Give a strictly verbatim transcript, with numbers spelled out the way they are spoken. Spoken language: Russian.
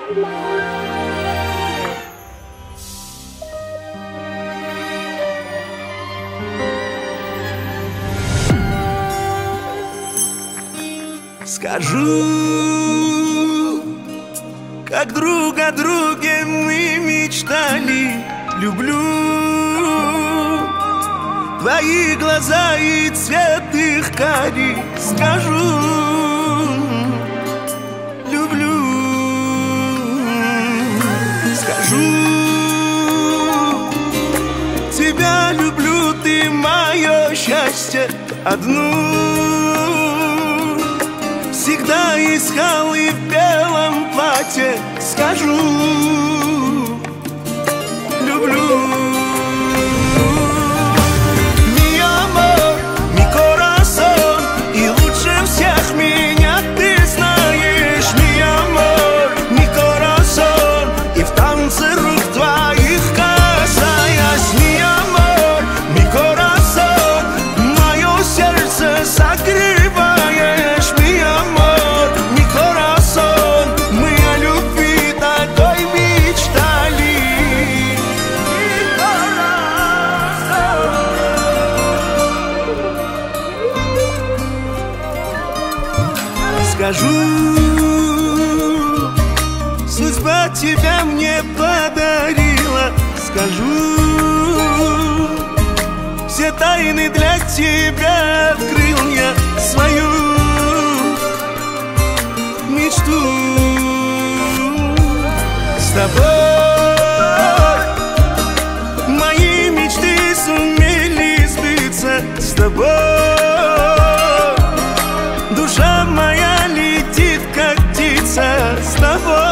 Скажу, как друг о друге мы мечтали. Люблю твои глаза и цвет их карий. Скажу, люблю. Скажу, тебя люблю, ты мое счастье одну. Всегда искал и в белом платье. Скажу, люблю. Mi amor, mi corazón, и лучше всех меня ты знаешь. Mi amor, mi corazón, и в танце рук твоих касаясь. Mi amor, mi corazón, мое сердце согреваешь. Mi amor, mi corazón, мы о любви такой мечтали. Скажу, судьба тебя мне подарила. Скажу, все тайны для тебя открыл я свою мечту. С тобой мои мечты сумели сбыться. С тобой душа моя летит, как птица. С тобой